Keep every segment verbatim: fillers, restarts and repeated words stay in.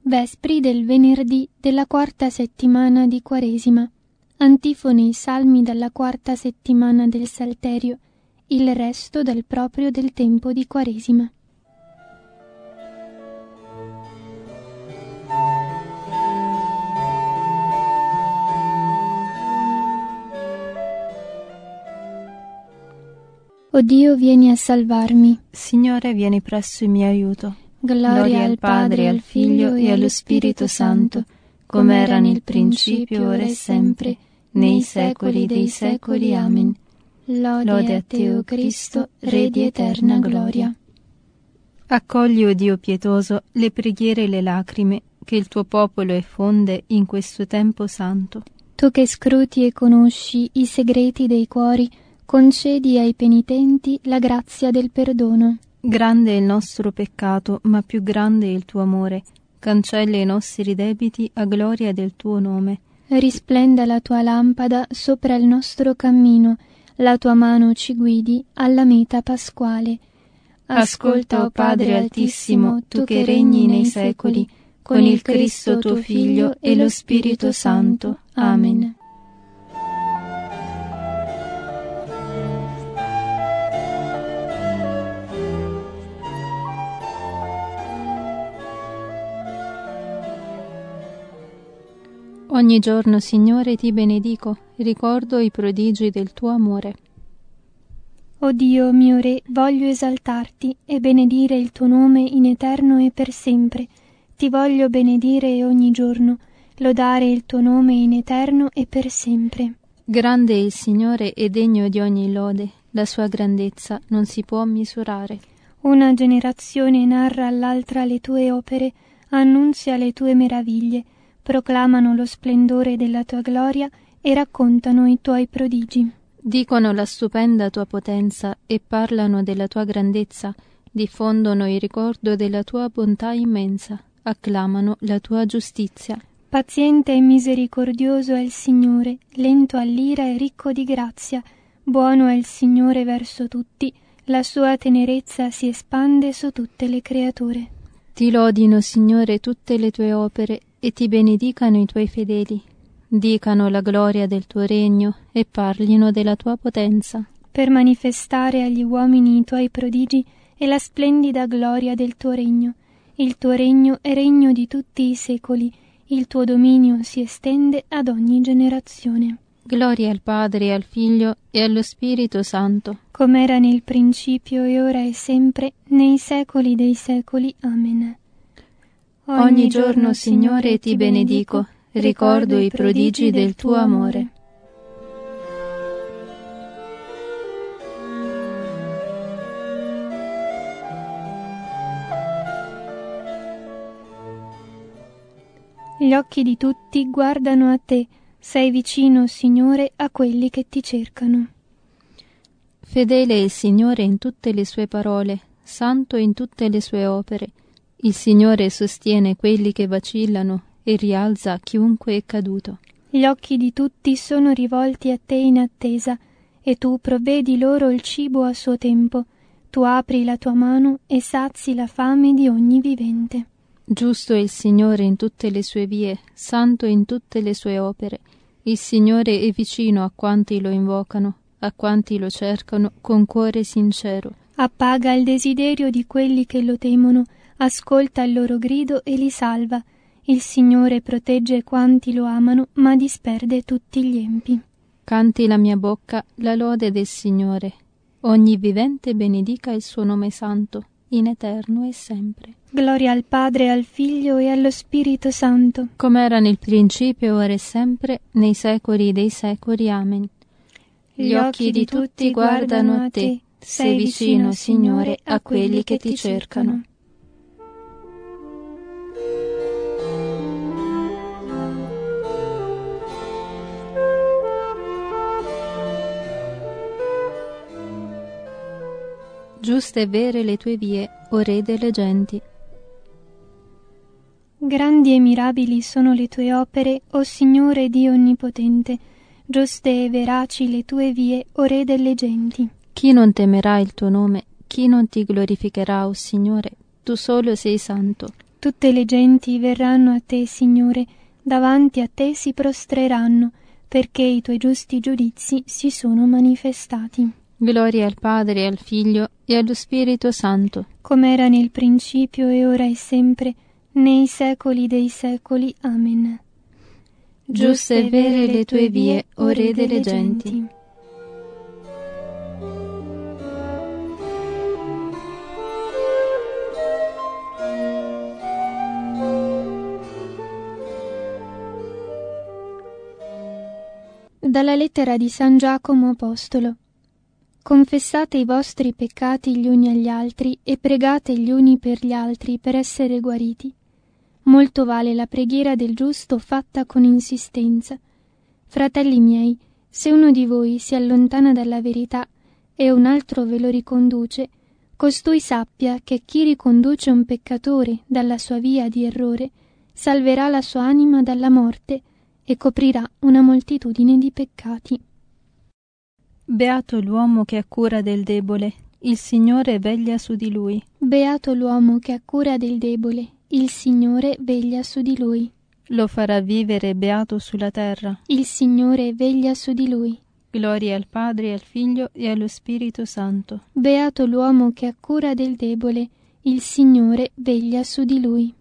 Vespri del venerdì della quarta settimana di Quaresima. Antifone e salmi dalla quarta settimana del Salterio, il resto dal proprio del tempo di Quaresima. O Dio, vieni a salvarmi. Signore, vieni presso in mio aiuto. Gloria, Gloria al Padre, al Figlio e allo Spirito Santo, come era nel principio, ora e sempre, nei secoli dei secoli. Amen. Lode a te, o Cristo, Re di eterna gloria. Accogli, o Dio pietoso, le preghiere e le lacrime che il tuo popolo effonde in questo tempo santo. Tu che scruti e conosci i segreti dei cuori, concedi ai penitenti la grazia del perdono. Grande è il nostro peccato, ma più grande è il tuo amore. Cancella i nostri debiti a gloria del tuo nome. Risplenda la tua lampada sopra il nostro cammino, la tua mano ci guidi alla meta pasquale. Ascolta, o Padre Altissimo, tu che regni nei secoli, con il Cristo tuo Figlio e lo Spirito Santo. Amen. Ogni giorno, Signore, ti benedico, ricordo i prodigi del tuo amore. O Dio mio Re, voglio esaltarti e benedire il tuo nome in eterno e per sempre. Ti voglio benedire ogni giorno, lodare il tuo nome in eterno e per sempre. Grande è il Signore e degno di ogni lode, la sua grandezza non si può misurare. Una generazione narra all'altra le tue opere, annunzia le tue meraviglie, proclamano lo splendore della tua gloria e raccontano i tuoi prodigi. Dicono la stupenda tua potenza e parlano della tua grandezza, diffondono il ricordo della tua bontà immensa, acclamano la tua giustizia. Paziente e misericordioso è il Signore, lento all'ira e ricco di grazia. Buono è il Signore verso tutti, la sua tenerezza si espande su tutte le creature. Ti lodino, Signore, tutte le tue opere e ti benedicano i tuoi fedeli. Dicano la gloria del tuo regno e parlino della tua potenza. Per manifestare agli uomini i tuoi prodigi e la splendida gloria del tuo regno. Il tuo regno è regno di tutti i secoli, il tuo dominio si estende ad ogni generazione. Gloria al Padre, al Figlio e allo Spirito Santo, come era nel principio e ora e sempre, nei secoli dei secoli. Amen. Ogni, Ogni giorno, Signore, ti benedico, ricordo i prodigi del tuo amore. Gli occhi di tutti guardano a te, sei vicino, Signore, a quelli che ti cercano. Fedele è il Signore in tutte le sue parole, santo in tutte le sue opere. Il Signore sostiene quelli che vacillano e rialza chiunque è caduto. Gli occhi di tutti sono rivolti a te in attesa, e tu provvedi loro il cibo a suo tempo. Tu apri la tua mano e sazi la fame di ogni vivente. Giusto è il Signore in tutte le sue vie, santo in tutte le sue opere. Il Signore è vicino a quanti lo invocano, a quanti lo cercano con cuore sincero. Appaga il desiderio di quelli che lo temono, ascolta il loro grido e li salva. Il Signore protegge quanti lo amano, ma disperde tutti gli empi. Canti la mia bocca la lode del Signore. Ogni vivente benedica il suo nome santo, in eterno e sempre. Gloria al Padre, al Figlio e allo Spirito Santo, come era nel principio, ora e sempre, nei secoli dei secoli. Amen. Gli occhi di tutti guardano a te, sei vicino, Signore, a quelli che ti cercano. Giuste e vere le tue vie, o Re delle genti. Grandi e mirabili sono le tue opere, o Signore Dio Onnipotente. Giuste e veraci le tue vie, o Re delle genti. Chi non temerà il tuo nome? Chi non ti glorificherà, o Signore? Tu solo sei santo. Tutte le genti verranno a te, Signore, davanti a te si prostreranno, perché i tuoi giusti giudizi si sono manifestati. Gloria al Padre, e al Figlio, e allo Spirito Santo, come era nel principio, e ora e sempre, nei secoli dei secoli. Amen. Giuste e vere le tue vie, o Re delle genti. Dalla lettera di San Giacomo Apostolo. Confessate i vostri peccati gli uni agli altri e pregate gli uni per gli altri per essere guariti. Molto vale la preghiera del giusto fatta con insistenza. Fratelli miei, se uno di voi si allontana dalla verità e un altro ve lo riconduce, costui sappia che chi riconduce un peccatore dalla sua via di errore salverà la sua anima dalla morte e coprirà una moltitudine di peccati. Beato l'uomo che ha cura del debole, il Signore veglia su di lui. Beato l'uomo che ha cura del debole, il Signore veglia su di lui. Lo farà vivere beato sulla terra. Il Signore veglia su di lui. Gloria al Padre, al Figlio e allo Spirito Santo. Beato l'uomo che ha cura del debole, il Signore veglia su di lui.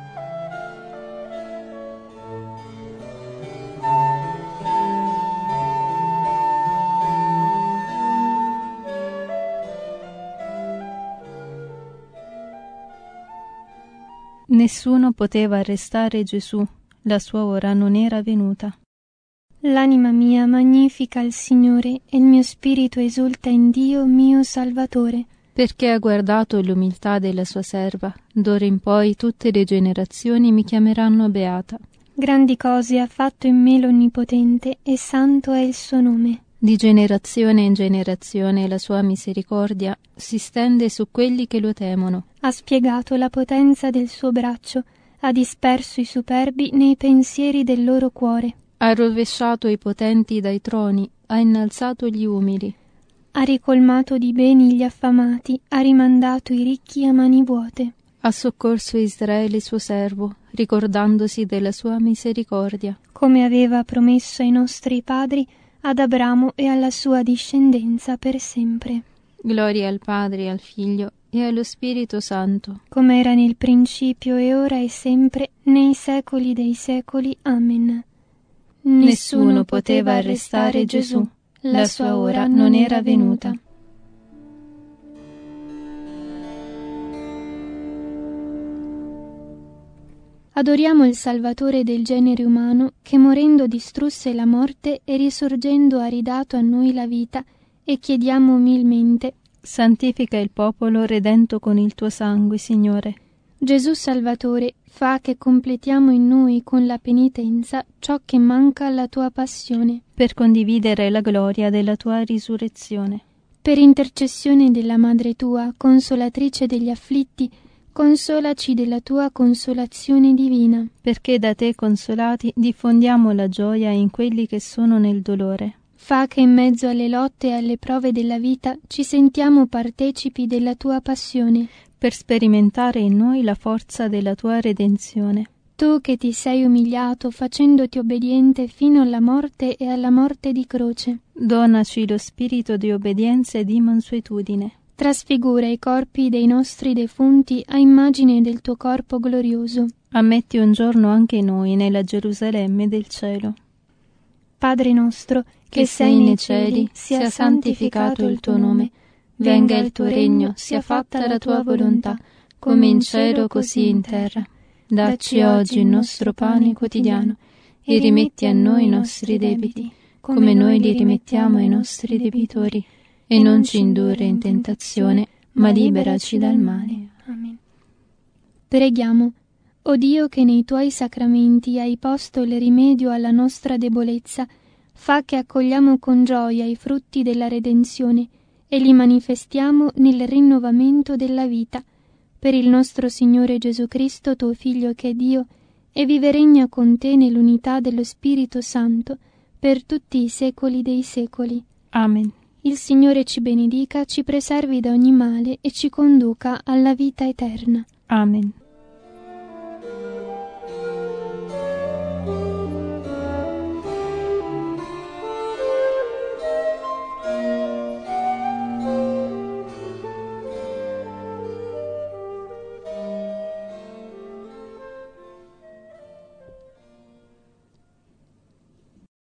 Nessuno poteva arrestare Gesù, la sua ora non era venuta. L'anima mia magnifica il Signore e il mio spirito esulta in Dio mio Salvatore, perché ha guardato l'umiltà della sua serva. D'ora in poi tutte le generazioni mi chiameranno beata. Grandi cose ha fatto in me l'Onnipotente e santo è il suo nome. Di generazione in generazione la sua misericordia si stende su quelli che lo temono. Ha spiegato la potenza del suo braccio, ha disperso i superbi nei pensieri del loro cuore. Ha rovesciato i potenti dai troni, ha innalzato gli umili. Ha ricolmato di beni gli affamati, ha rimandato i ricchi a mani vuote. Ha soccorso Israele suo servo, ricordandosi della sua misericordia. Come aveva promesso ai nostri padri, ad Abramo e alla sua discendenza per sempre. Gloria al Padre, al Figlio e allo Spirito Santo, come era nel principio e ora e sempre, nei secoli dei secoli. Amen. Nessuno poteva arrestare Gesù, la sua ora non era venuta. Adoriamo il Salvatore del genere umano, che morendo distrusse la morte e risorgendo ha ridato a noi la vita, e chiediamo umilmente: santifica il popolo redento con il tuo sangue, Signore. Gesù Salvatore, fa che completiamo in noi con la penitenza ciò che manca alla tua passione, per condividere la gloria della tua risurrezione. Per intercessione della Madre tua, consolatrice degli afflitti, consolaci della tua consolazione divina, perché da te consolati diffondiamo la gioia in quelli che sono nel dolore. Fa che in mezzo alle lotte e alle prove della vita ci sentiamo partecipi della tua passione, per sperimentare in noi la forza della tua redenzione. Tu che ti sei umiliato facendoti obbediente fino alla morte e alla morte di croce, donaci lo spirito di obbedienza e di mansuetudine. Trasfigura i corpi dei nostri defunti a immagine del tuo corpo glorioso. Ammetti un giorno anche noi nella Gerusalemme del cielo. Padre nostro, che, che sei nei cieli, sia santificato il tuo nome. Venga il tuo regno, sia fatta la tua volontà, come in cielo così in terra. Dacci oggi il nostro pane quotidiano e rimetti a noi i nostri debiti, come noi li rimettiamo ai nostri debitori. E non ci indurre in tentazione, ma liberaci dal male. Amen. Preghiamo. O Dio, che nei tuoi sacramenti hai posto il rimedio alla nostra debolezza, fa che accogliamo con gioia i frutti della redenzione e li manifestiamo nel rinnovamento della vita. Per il nostro Signore Gesù Cristo, tuo Figlio che è Dio, e vive e regna con te nell'unità dello Spirito Santo, per tutti i secoli dei secoli. Amen. Il Signore ci benedica, ci preservi da ogni male e ci conduca alla vita eterna. Amen.